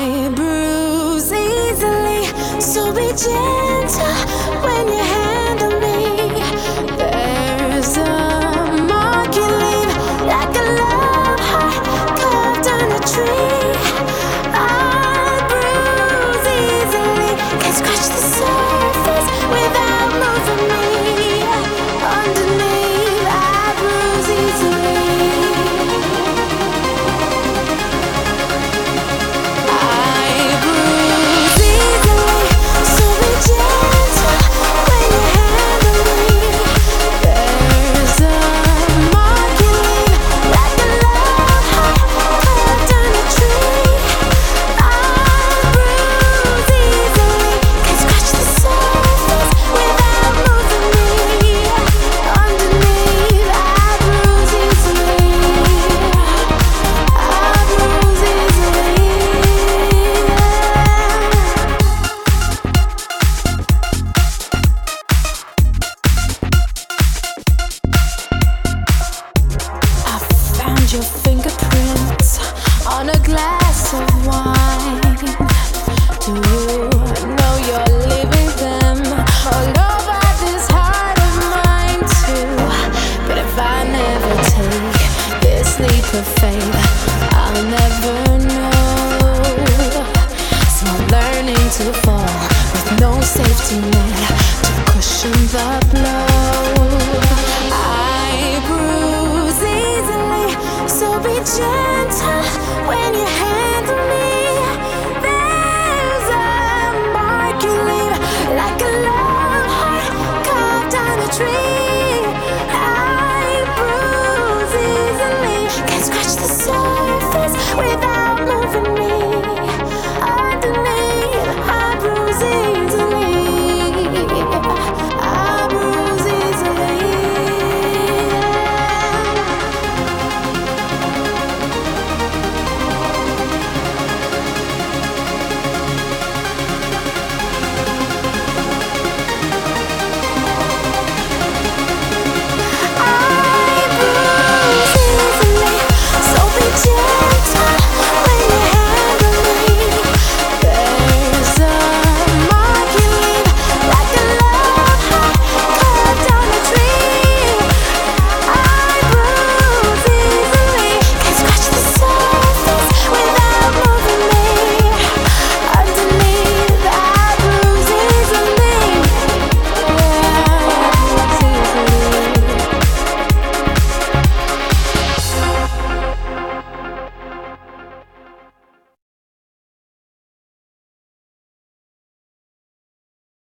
I bruise easily, so be gentle when you handle me. There's a mark you leave, like a love heart carved on a tree. I bruise easily, can scratch the surface without moving me. Underneath, I bruise easily. Your fingerprints on a glass of wine. Do you know you're leaving them all over this heart of mine too? But if I never take this leap of faith, I'll never know. So I'm learning to fall with no safety net to cushion the blow. I bruise easily, so be gentle when you